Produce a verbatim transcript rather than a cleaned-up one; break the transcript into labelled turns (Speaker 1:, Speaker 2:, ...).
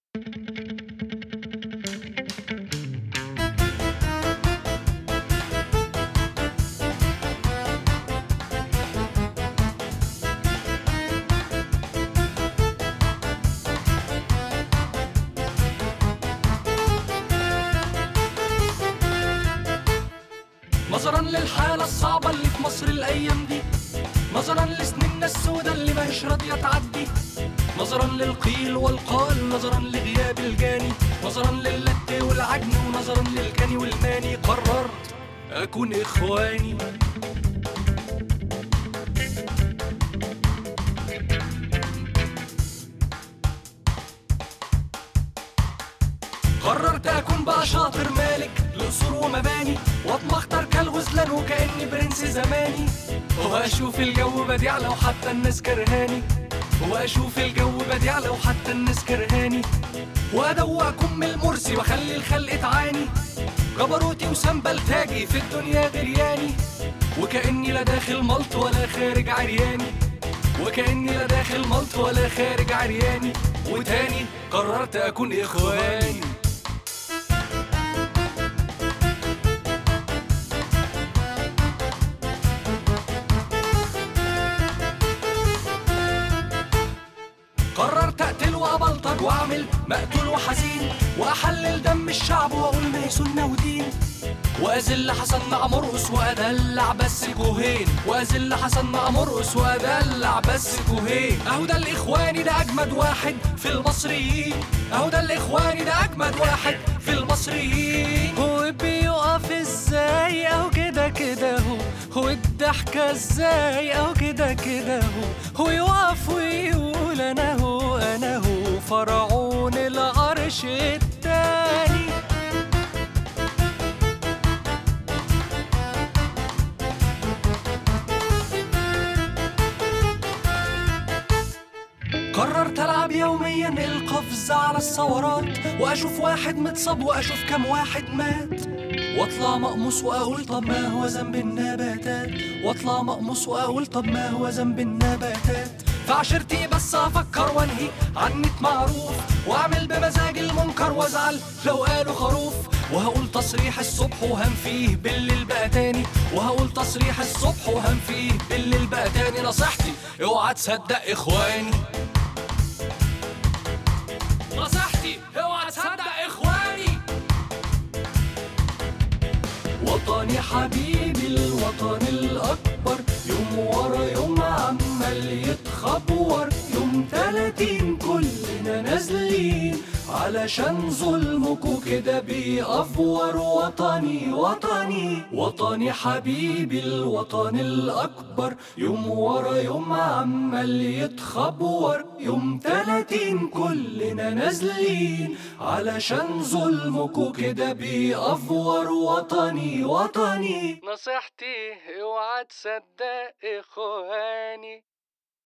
Speaker 1: نظرا للحالة الصعبة اللي في مصر الأيام دي، نظرا لسنيننا السودة اللي ماهيش راضية تعدي، نظرا للقيل والقال، نظرا لغياب الجاني، نظرا للت والعجن، ونظرا للكاني والماني، قررت أكون إخواني. قررت أكون بقى شاطر مالك لقصور ومباني، واطمح ترك الغزلان وكأني برنس زماني، وأشوف الجو بديع لو حتى الناس كرهاني، وأشوف الجو بديع لو حتى الناس كرهاني، وأدوق كم المرسي وأخلي الخلق تعاني، جبروتي وسنبل تاجي في الدنيا غرياني، وكأني لا داخل ملط ولا خارج عرياني، وكأني لا داخل ملط ولا خارج عرياني، وتاني قررت أكون إخواني. قررت اقتل وابلطج واعمل مقتول وحزين، واحلل دم الشعب واقول ما هي سنة ودين، واذل حسن مع مرقص وادلع بس كوهين، واذل حسن مع مرقص وادلع بس كوهين. اهو ده الاخواني، ده اجمد واحد في المصريين، اهو ده الاخواني، ده اجمد واحد في المصريين.
Speaker 2: هو بيقف ازاي اهو كده كده هو، هو الضحكة ازاي اهو كده كده هو، هو يقف ويقول انا هو انا هو فرعون العرش التاني.
Speaker 1: قررت العب يوميا القفز على الثورات، واشوف واحد متصاب واشوف كم واحد مات، واطلع مقموص واقول طب ما هو ذنب النباتات، واطلع مقموص واقول طب ما هو ذنب النباتات. فعشرتي بس افكر وانهي عنت معروف، واعمل بمزاج المنكر وازعل لو قالوا خروف، وهقول تصريح الصبح وهم فيه بالليل بقى تاني، وهقول تصريح الصبح وهم فيه بالليل بقى تاني. نصيحتي اوعى تصدق اخواني، نصيحتي اوعى تصدق اخواني. وطني حبيبي الوطن الاكبر، يوم ورا يوم عمال يتخبور، يوم تلاتين كلنا نازلين علشان ظلمكوا كده بيأفور. وطني وطني وطني حبيبي الوطن الأكبر، يوم ورا يوم عمال يتخبور، يوم تلاتين كلنا نازلين علشان ظلمكوا كده بيأفور. وطني وطني
Speaker 2: نصيحتي اوعى تصدق اخواني.